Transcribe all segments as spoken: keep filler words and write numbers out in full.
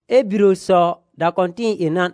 e biro so da kontin inan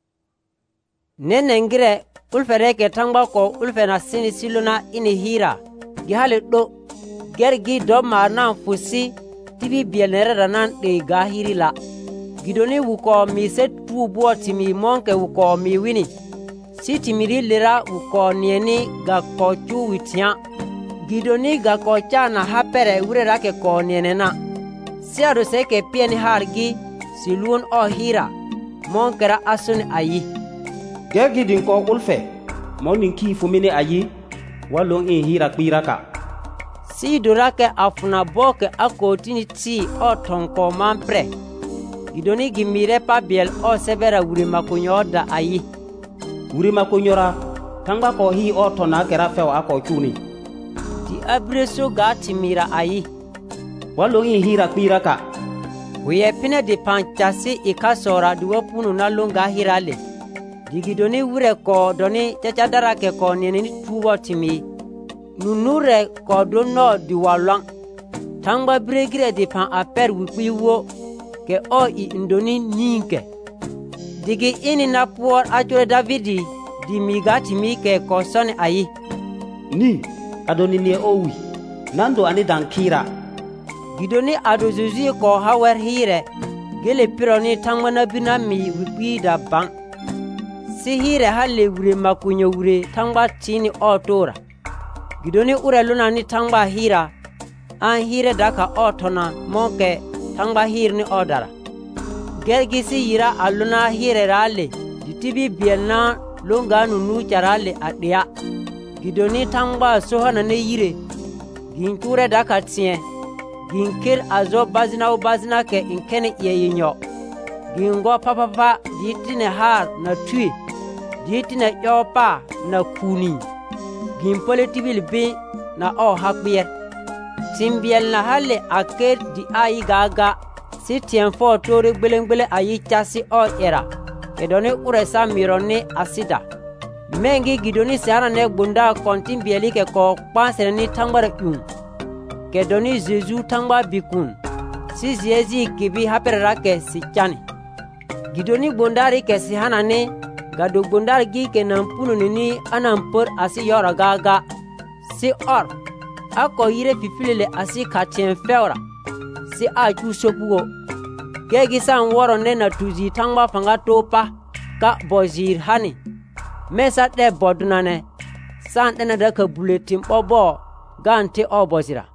nenengire ulfere ke tangba ko ulfena sini siluna ini hira gi hale do gergi do marna fusi tibi bielnere ranan de gahiri la gidoni wuko mi set tu buoti mi monke wuko mi wini siti miri lera wuko nieni ga ko chu witia gidoni ga ko chana hapere urera ke ko nienena siado seke pieni hargi silun o hira monkera asun ayi gergi din ko ulfe monin ki fumine ayi walon e hira kpiraka si durake afuna boke akotini ti o tonko mampre gidoni gimire pabiel o sebera wuri makunyo da ayi wuri makunyora tangba ko hi o tona kera few ako chuni ti abreso ga timira ayi walon e hira kpiraka wiye pine de panchasi ikasora duwo punu na longa hirale digidoni wure ko doni chachadara ke ko neni tuwo timi nunure ko dono diwalang tangba bregire de pan aper wikwiwo ke o i indoni ninke digi ini na puor achure davidi di migati mi ke ko son ayi ni adoni ne owi nando ani dankira gidoni ado zuzi ko hawer hire gele pironi tangba na bina mi wikwi da bang si hire halle wure makunyo wure tangba tini otora gidoni ure luna ni tangba hira an hire daka otona moke tangba hir ni odara gergi si yira aluna hire rale ditibi bielna longa nunu charale adia gidoni tangba sohana ne yire ginkure daka tien ginkir azo bazina u bazina ke inkene yeyinyo gingo papa ditine har na tui ditine yopa na kuni gimpole tibil bi na o hakbier timbiel na halle aker di ayi gaga si tien fo tore gbelengbele ayi chasi o era kedoni uresa mironi asida mengi gidoni sana ne gbunda kontimbieli ke ko pansere ni tangbara yun kedoni zezu tangba bikun si ziezi kibi haperera ke si chani gidoni gbundari ke si hanane gado gbundar gi ke nampunu nini anampur asi yora gaga si or ako yire fifilele asi katien feura si achu sopugo gegi san woro ne na tuzi tangba fanga topa ka bozir hani mesa de bodunane san dena da ka buletin bobo gante o bozira